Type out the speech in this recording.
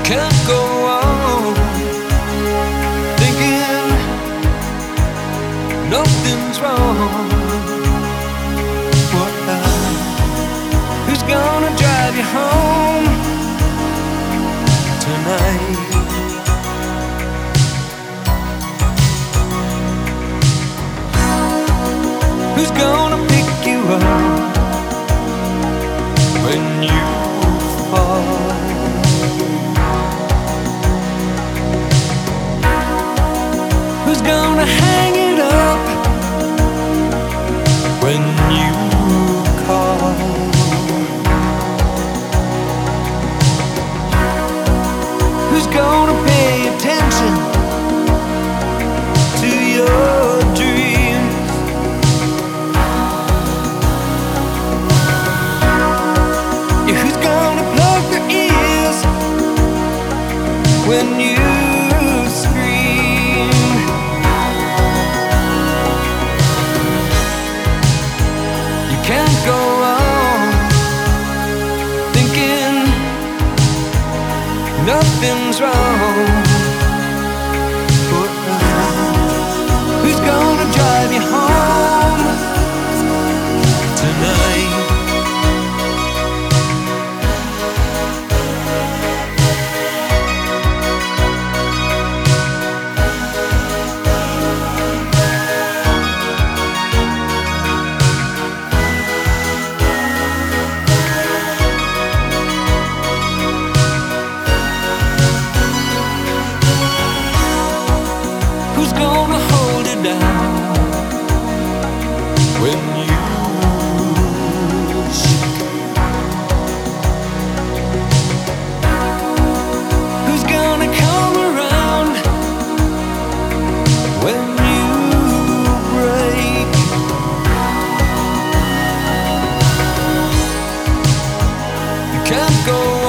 can't go on thinking nothing's wrong. What who's gonna drive you home tonight? Who's gonna pick you up when you fall? Who's gonna hang it up when you call? Who's gonna pay attention to your dreams? Yeah, who's gonna plug their ears when you scream? You can't go on thinking nothing's wrong. Who's gonna drive you home tonight? Who's gonna hold it down when you shake? Who's gonna come around when you break? You can't go